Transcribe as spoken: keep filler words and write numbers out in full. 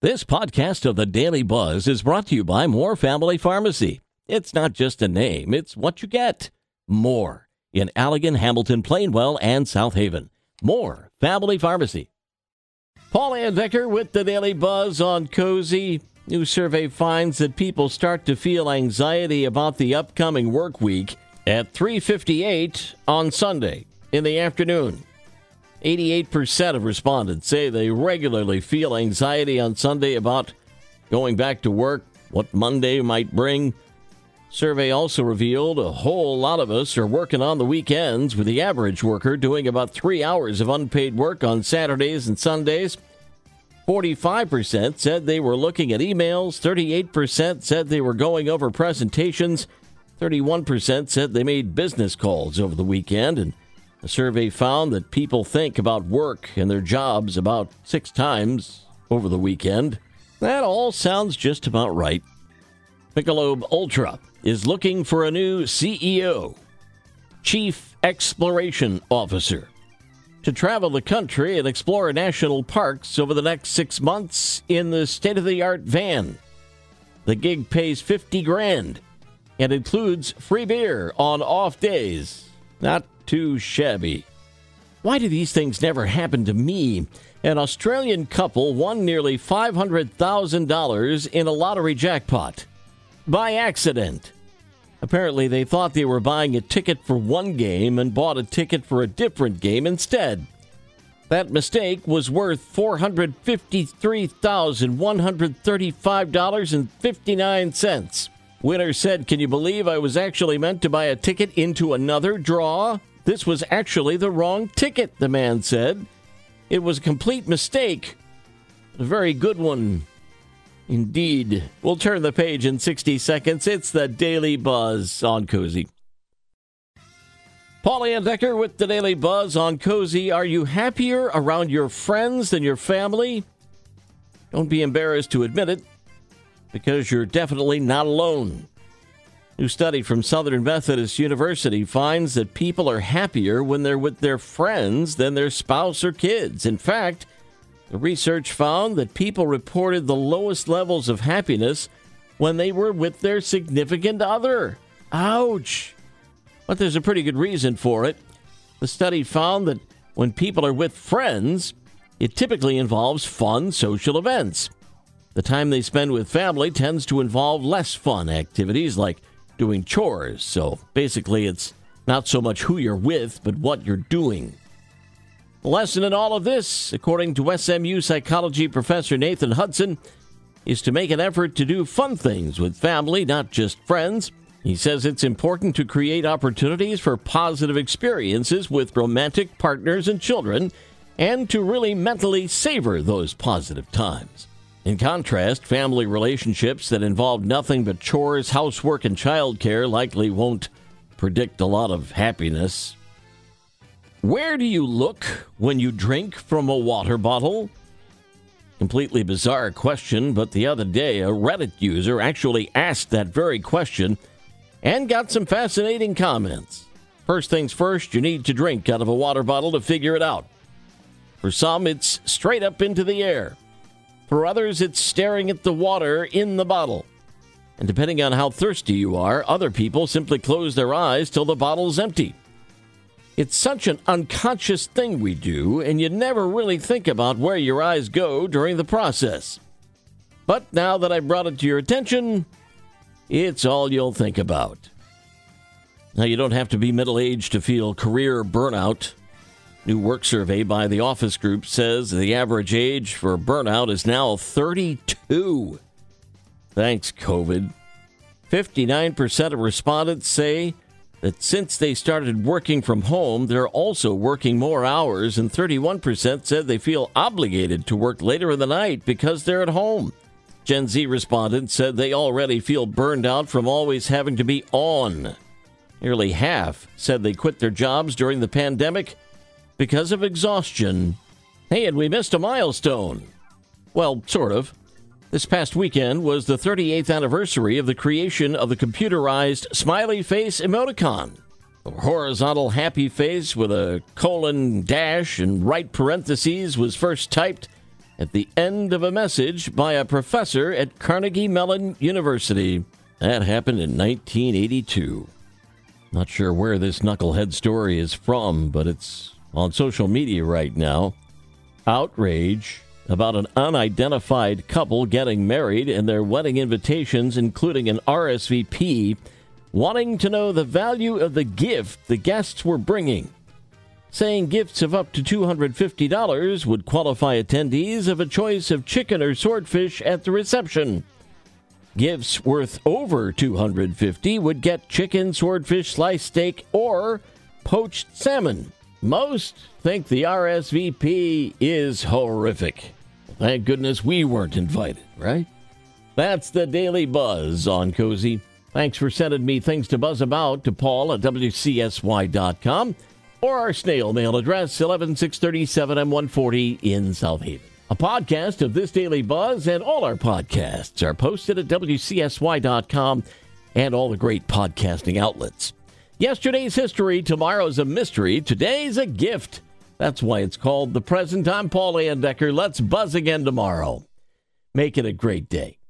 This podcast of the Daily Buzz is brought to you by Moore Family Pharmacy. It's not just a name, it's what you get. More in Allegan, Hamilton, Plainwell, and South Haven. Moore Family Pharmacy. Paul Andecker with the Daily Buzz on Cozy. New survey finds that people start to feel anxiety about the upcoming work week at three fifty-eight on Sunday in the afternoon. eighty-eight percent of respondents say they regularly feel anxiety on Sunday about going back to work, what Monday might bring. Survey also revealed a whole lot of us are working on the weekends, with the average worker doing about three hours of unpaid work on Saturdays and Sundays. forty-five percent said they were looking at emails. thirty-eight percent said they were going over presentations. thirty-one percent said they made business calls over the weekend. And a survey found that people think about work and their jobs about six times over the weekend. That all sounds just about right. Michelob Ultra is looking for a new C E O, Chief Exploration Officer, to travel the country and explore national parks over the next six months in the state-of-the-art van. The gig pays fifty grand and includes free beer on off days. Not too shabby. Why do these things never happen to me? An Australian couple won nearly five hundred thousand dollars in a lottery jackpot by accident. Apparently, they thought they were buying a ticket for one game and bought a ticket for a different game instead. That mistake was worth four hundred fifty-three thousand one hundred thirty-five dollars and fifty-nine cents. Winner said, "Can you believe I was actually meant to buy a ticket into another draw? This was actually the wrong ticket," the man said. "It was a complete mistake. A very good one indeed." We'll turn the page in sixty seconds. It's the Daily Buzz on Cozy. Paul Andecker with the Daily Buzz on Cozy. Are you happier around your friends than your family? Don't be embarrassed to admit it, because you're definitely not alone. New study from Southern Methodist University finds that people are happier when they're with their friends than their spouse or kids. In fact, the research found that people reported the lowest levels of happiness when they were with their significant other. Ouch! But there's a pretty good reason for it. The study found that when people are with friends, it typically involves fun social events. The time they spend with family tends to involve less fun activities like doing chores. So basically, it's not so much who you're with, but what you're doing. The lesson in all of this, according to S M U psychology professor Nathan Hudson, is to make an effort to do fun things with family, not just friends. He says it's important to create opportunities for positive experiences with romantic partners and children, and to really mentally savor those positive times. In contrast, family relationships that involve nothing but chores, housework, and childcare likely won't predict a lot of happiness. Where do you look when you drink from a water bottle? Completely bizarre question, but the other day a Reddit user actually asked that very question and got some fascinating comments. First things first, you need to drink out of a water bottle to figure it out. For some, it's straight up into the air. For others, it's staring at the water in the bottle. And depending on how thirsty you are, other people simply close their eyes till the bottle's empty. It's such an unconscious thing we do, and you never really think about where your eyes go during the process. But now that I brought it to your attention, it's all you'll think about. Now, you don't have to be middle-aged to feel career burnout. New work survey by the Office Group says the average age for burnout is now thirty-two. Thanks, COVID. fifty-nine percent of respondents say that since they started working from home, they're also working more hours, and thirty-one percent said they feel obligated to work later in the night because they're at home. Gen Z respondents said they already feel burned out from always having to be on. Nearly half said they quit their jobs during the pandemic because of exhaustion. Hey, and we missed a milestone. Well, sort of. This past weekend was the thirty-eighth anniversary of the creation of the computerized smiley face emoticon. A horizontal happy face with a colon dash and right parentheses was first typed at the end of a message by a professor at Carnegie Mellon University. That happened in nineteen eighty-two. Not sure where this knucklehead story is from, but it's on social media right now. Outrage about an unidentified couple getting married and their wedding invitations, including an R S V P, wanting to know the value of the gift the guests were bringing, saying gifts of up to two hundred fifty dollars would qualify attendees of a choice of chicken or swordfish at the reception. Gifts worth over two hundred fifty dollars would get chicken, swordfish, sliced steak, or poached salmon. Most think the R S V P is horrific. Thank goodness we weren't invited, right? That's the Daily Buzz on Cozy. Thanks for sending me things to buzz about to Paul at W C S Y dot com or our snail mail address, eleven six thirty-seven M one forty in South Haven. A podcast of this Daily Buzz and all our podcasts are posted at W C S Y dot com and all the great podcasting outlets. Yesterday's history, tomorrow's a mystery, today's a gift. That's why it's called The Present. I'm Paul Andecker. Let's buzz again tomorrow. Make it a great day.